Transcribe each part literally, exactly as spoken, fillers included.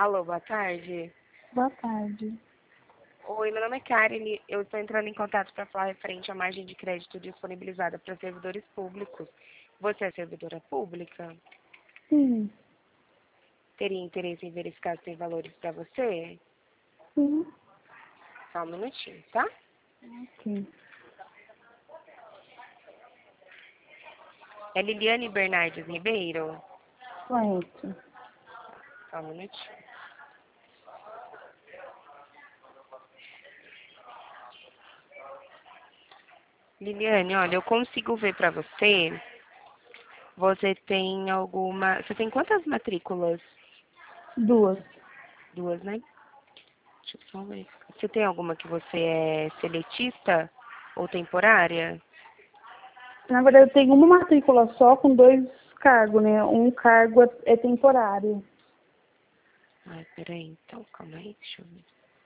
Alô, boa tarde. Boa tarde. Oi, meu nome é Karen. Eu estou entrando em contato para falar referente à margem de crédito disponibilizada para servidores públicos. Você é servidora pública? Sim. Teria interesse em verificar se tem valores para você? Sim. Só um minutinho, tá? Ok. É Liliane Bernardes Ribeiro? Correto. Só um minutinho. Liliane, olha, eu consigo ver para você. Você tem alguma... Você tem quantas matrículas? Duas. Duas, né? Deixa eu só verificar. Você tem alguma que você é seletista ou temporária? Na verdade, eu tenho uma matrícula só com dois cargos, né? Um cargo é, é temporário. Ai, peraí, então, calma aí, deixa eu ver.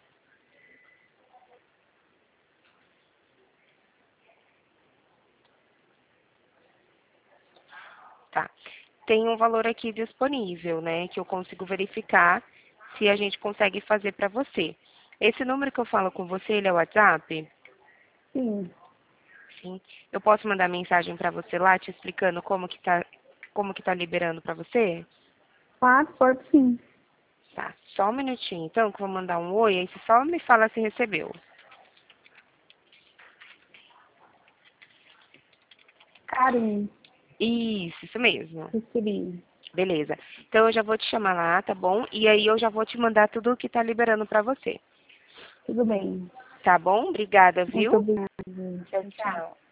Tá. Tem um valor aqui disponível, né, que eu consigo verificar se a gente consegue fazer para você. Esse número que eu falo com você, ele é o WhatsApp? Sim. Sim. Eu posso mandar mensagem para você lá, te explicando como que tá, como que tá liberando para você? Claro, pode sim. Tá. Só um minutinho, então, que eu vou mandar um oi, aí você só me fala se recebeu. Karen, Isso, isso mesmo. recebi. Beleza. Então eu já vou te chamar lá, tá bom? E aí eu já vou te mandar tudo o que tá liberando pra você. Tudo bem. Tá bom? Obrigada, Muito viu? obrigada. Tchau, Tchau, tchau. tchau.